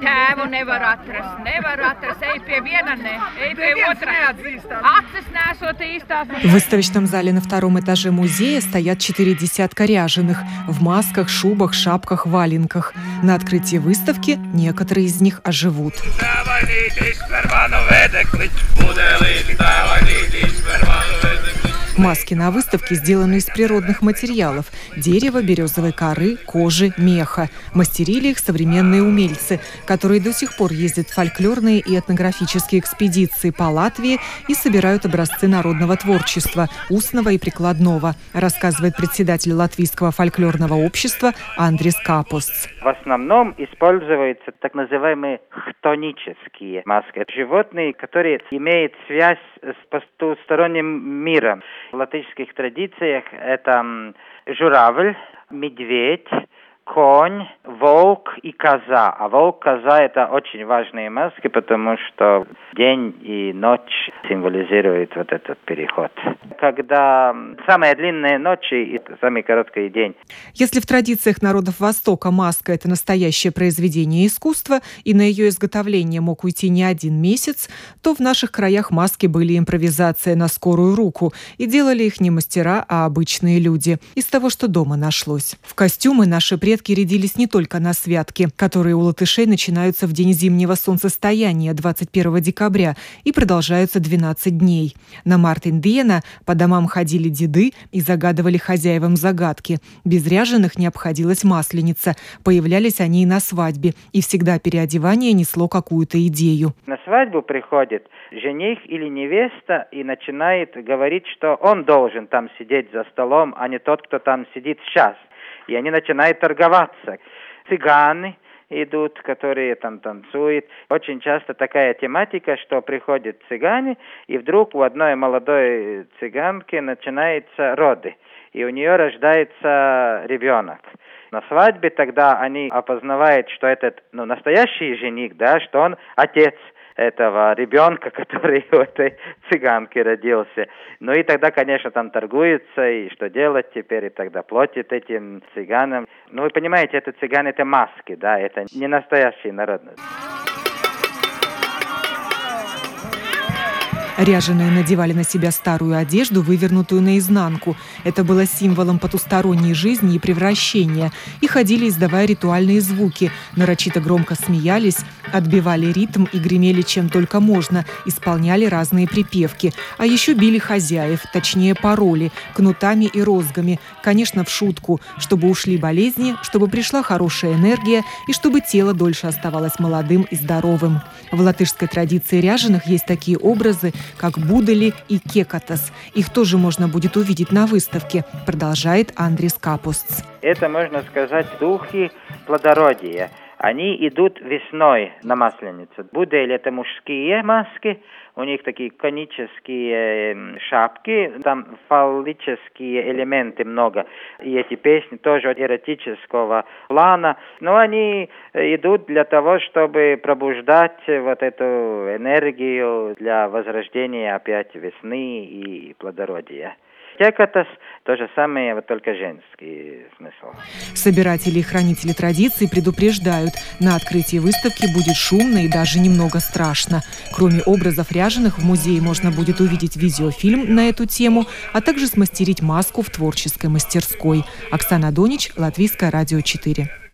Tēvu nevar atrast, ej pie viena, ej pie otra. Acis nesot īstās. В выставочном зале на втором этаже музея стоят 4 десятка ряженых в масках, шубах, шапках, валенках. На открытии выставки некоторые из них оживут. Маски на выставке сделаны из природных материалов – дерева, березовой коры, кожи, меха. Мастерили их современные умельцы, которые до сих пор ездят в фольклорные и этнографические экспедиции по Латвии и собирают образцы народного творчества, устного и прикладного, рассказывает председатель Латвийского фольклорного общества Андрис Капустс. В основном используются так называемые хтонические маски. Животные, которые имеют связь с потусторонним миром. В латышских традициях это журавль, медведь, конь, волк и коза. А волк, коза – это очень важные маски, потому что день и ночь символизируют вот этот переход. Когда самая длинная ночь и самый короткий день. Если в традициях народов Востока маска – это настоящее произведение искусства, и на ее изготовление мог уйти не один месяц, то в наших краях маски были импровизация на скорую руку, и делали их не мастера, а обычные люди, из того, что дома нашлось. В костюмы наши предки рядились не только на святки, которые у латышей начинаются в день зимнего солнцестояния 21 декабря и продолжаются 12 дней. На Мартин-Диена по домам ходили деды и загадывали хозяевам загадки. Без ряженых не обходилась масленица. Появлялись они и на свадьбе, и всегда переодевание несло какую-то идею. На свадьбу приходит жених или невеста и начинает говорить, что он должен там сидеть за столом, а не тот, кто там сидит сейчас. И они начинают торговаться. Цыгане идут, которые там танцуют. Очень часто такая тематика, что приходят цыгане, и вдруг у одной молодой цыганки начинаются роды, и у нее рождается ребенок. На свадьбе тогда они опознавают, что этот настоящий жених, да, что он отец этого ребенка, который у этой цыганки родился. Ну и тогда, конечно, там торгуются, и что делать теперь, и тогда платят этим цыганам. Ну вы понимаете, это цыгане, это маски, да, это не настоящий народ. Ряженые надевали на себя старую одежду, вывернутую наизнанку. Это было символом потусторонней жизни и превращения. И ходили, издавая ритуальные звуки. Нарочито громко смеялись, отбивали ритм и гремели чем только можно, исполняли разные припевки. А еще били хозяев, точнее пароли, кнутами и розгами. Конечно, в шутку, чтобы ушли болезни, чтобы пришла хорошая энергия и чтобы тело дольше оставалось молодым и здоровым. В латышской традиции ряженых есть такие образы, как будели и кекатас. Их тоже можно будет увидеть на выставке, продолжает Андрис Капустс. Это, можно сказать, духи плодородия. Они идут весной на Масленицу. Будели – это мужские маски, у них такие конические шапки, там фаллические элементы много. И эти песни тоже эротического плана. Но они идут для того, чтобы пробуждать вот эту энергию для возрождения опять весны и плодородия. Кекатас – то же самое, вот только женский смысл. Собиратели и хранители традиций предупреждают, на открытии выставки будет шумно и даже немного страшно. Кроме образов ряженых, в музее можно будет увидеть видеофильм на эту тему, а также смастерить маску в творческой мастерской. Оксана Донич, Латвийское радио 4.